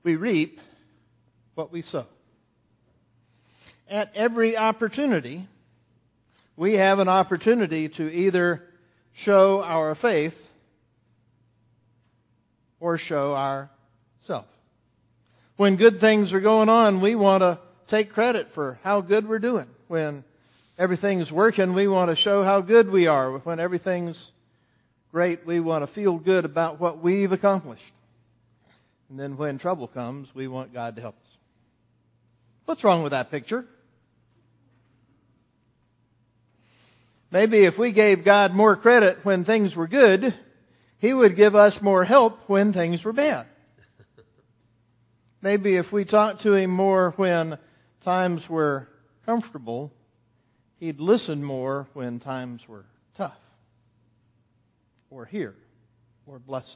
we reap what we sow. At every opportunity, we have an opportunity to either show our faith or show ourself. When good things are going on, we want to take credit for how good we're doing. When everything's working, we want to show how good we are. When everything's great, we want to feel good about what we've accomplished. And then when trouble comes, we want God to help us. What's wrong with that picture? Maybe if we gave God more credit when things were good, He would give us more help when things were bad. Maybe if we talked to Him more when times were comfortable, He'd listen more when times were tough, or hear, or bless us.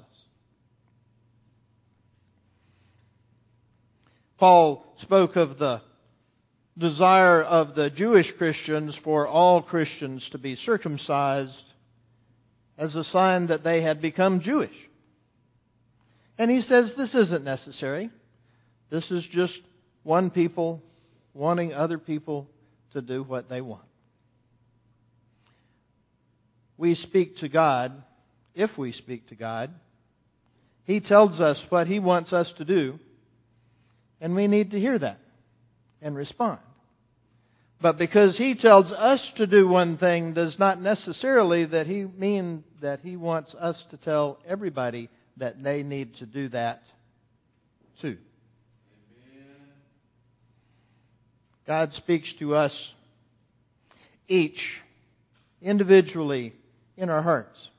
Paul spoke of the desire of the Jewish Christians for all Christians to be circumcised as a sign that they had become Jewish. And he says this isn't necessary. This is just one people wanting other people to do what they want. We speak to God. If we speak to God, He tells us what He wants us to do, and we need to hear that and respond. But because He tells us to do one thing does not necessarily mean that He wants us to tell everybody that they need to do that too. Amen. God speaks to us each individually in our hearts.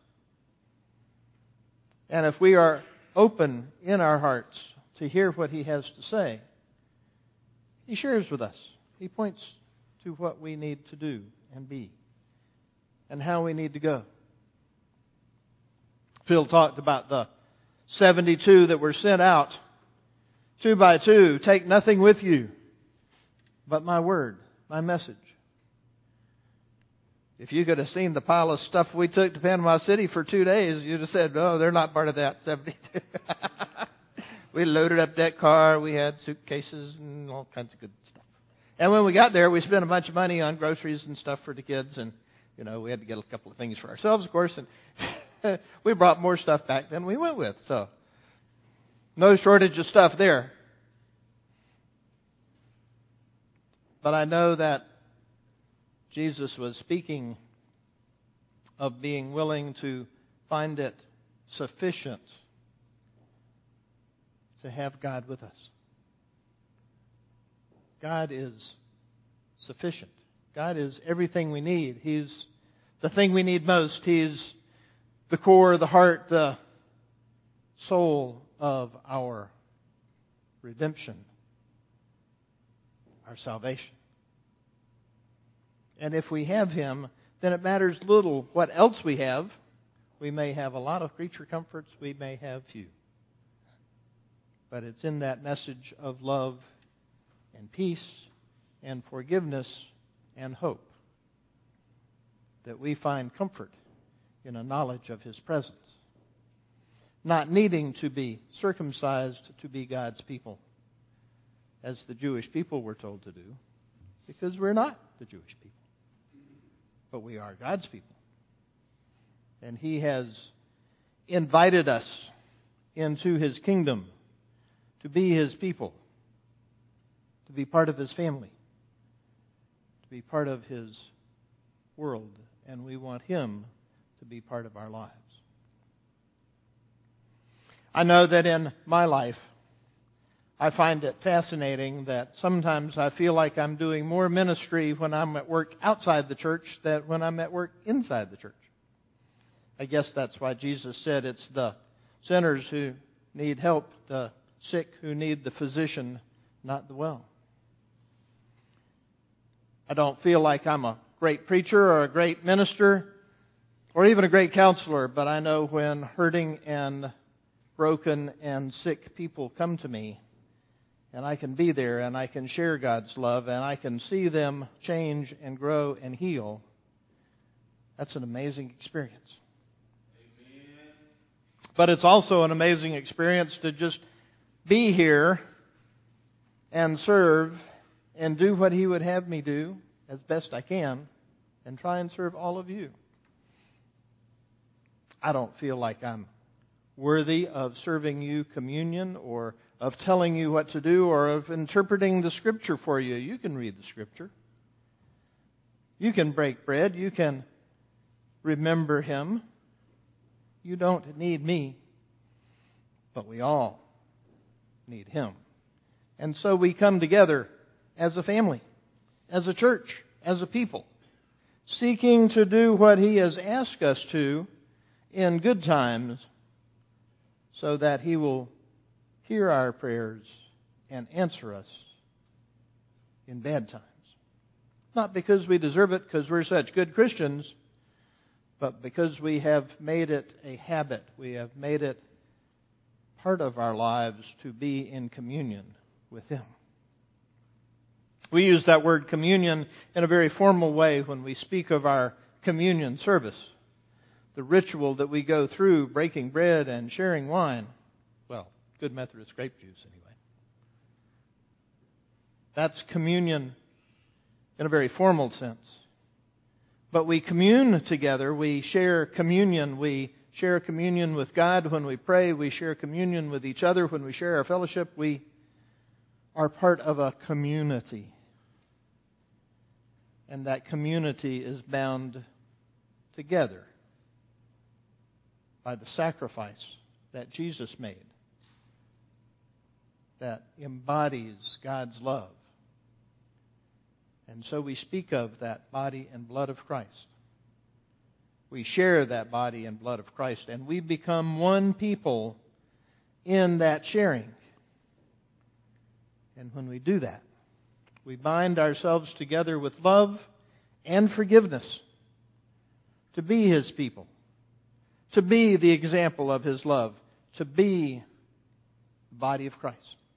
And if we are open in our hearts to hear what He has to say, He shares with us. He points to what we need to do and be and how we need to go. Phil talked about the 72 that were sent out 2 by 2. Take nothing with you but my word, my message. If you could have seen the pile of stuff we took to Panama City for 2 days, you'd have said, oh, they're not part of that 72. We loaded up that car. We had suitcases and all kinds of good stuff. And when we got there, we spent a bunch of money on groceries and stuff for the kids. And, we had to get a couple of things for ourselves, of course. And we brought more stuff back than we went with. So no shortage of stuff there. But I know that Jesus was speaking of being willing to find it sufficient to have God with us. God is sufficient. God is everything we need. He's the thing we need most. He's the core, the heart, the soul of our redemption, our salvation. And if we have Him, then it matters little what else we have. We may have a lot of creature comforts. We may have few. But it's in that message of love and peace and forgiveness and hope that we find comfort in a knowledge of His presence. Not needing to be circumcised to be God's people, as the Jewish people were told to do, because we're not the Jewish people. But we are God's people. And He has invited us into His kingdom to be His people, to be part of His family, to be part of His world. And we want Him to be part of our lives. I know that in my life, I find it fascinating that sometimes I feel like I'm doing more ministry when I'm at work outside the church than when I'm at work inside the church. I guess that's why Jesus said it's the sinners who need help, the sick who need the physician, not the well. I don't feel like I'm a great preacher or a great minister or even a great counselor, but I know when hurting and broken and sick people come to me, and I can be there and I can share God's love and I can see them change and grow and heal, that's an amazing experience. Amen. But it's also an amazing experience to just be here and serve and do what He would have me do as best I can and try and serve all of you. I don't feel like I'm worthy of serving you communion or of telling you what to do or of interpreting the Scripture for you. You can read the Scripture. You can break bread. You can remember Him. You don't need me, but we all need Him. And so we come together as a family, as a church, as a people, seeking to do what He has asked us to in good times so that He will hear our prayers and answer us in bad times. Not because we deserve it, because we're such good Christians, but because we have made it a habit. We have made it part of our lives to be in communion with Him. We use that word communion in a very formal way when we speak of our communion service. The ritual that we go through, breaking bread and sharing wine. Well, good Methodist grape juice anyway. That's communion in a very formal sense. But we commune together. We share communion. We share communion with God when we pray. We share communion with each other when we share our fellowship. We are part of a community. And that community is bound together by the sacrifice that Jesus made that embodies God's love. And so we speak of that body and blood of Christ. We share that body and blood of Christ, and we become one people in that sharing. And when we do that, we bind ourselves together with love and forgiveness to be His people, to be the example of His love, to be the body of Christ.